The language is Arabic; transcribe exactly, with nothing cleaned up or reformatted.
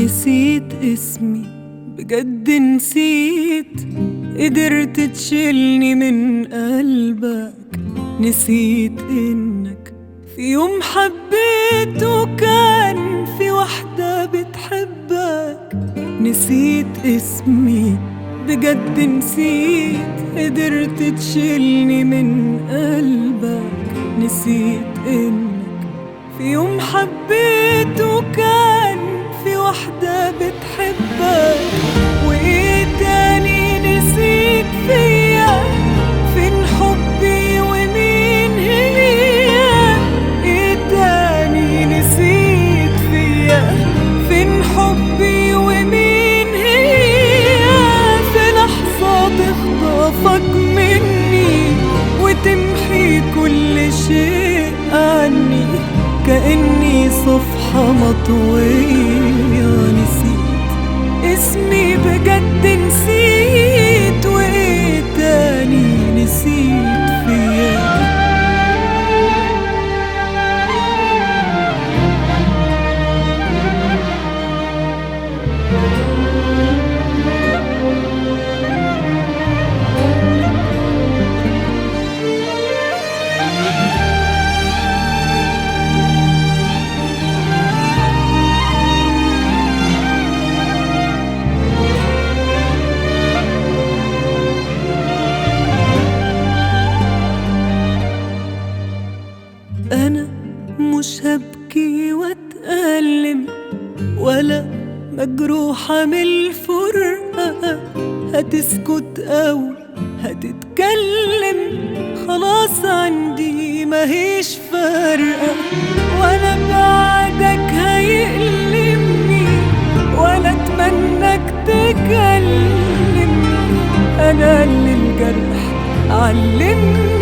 نسيت اسمي بجد نسيت، قدرت تشيلني من قلبك. نسيت انك في يوم حبيت وكان في واحدة بتحبك. نسيت اسمي بجد نسيت، قدرت تشيلني من قلبك. نسيت انك في يوم حبيت وكان في واحدة بتحبك. وايه تاني نسيت فيا؟ فين حبي ومين هي؟ ايه تاني نسيت فيا؟ فين حبي ومين هي؟ في لحظة تخطفك مني وتمحي كل شيء عني، كأني صفحة مطوية. نسيت اسمي بجد نسيت، وايه تاني نسيت فيا؟ أنا مش هبكي واتألم ولا مجروحة من الفرقة، هتسكت أو هتتكلم خلاص عندي ماهيش فارقة. ولا بعدك هيألمني ولا أتمنىك تكلمني، أنا اللي الجرح علمني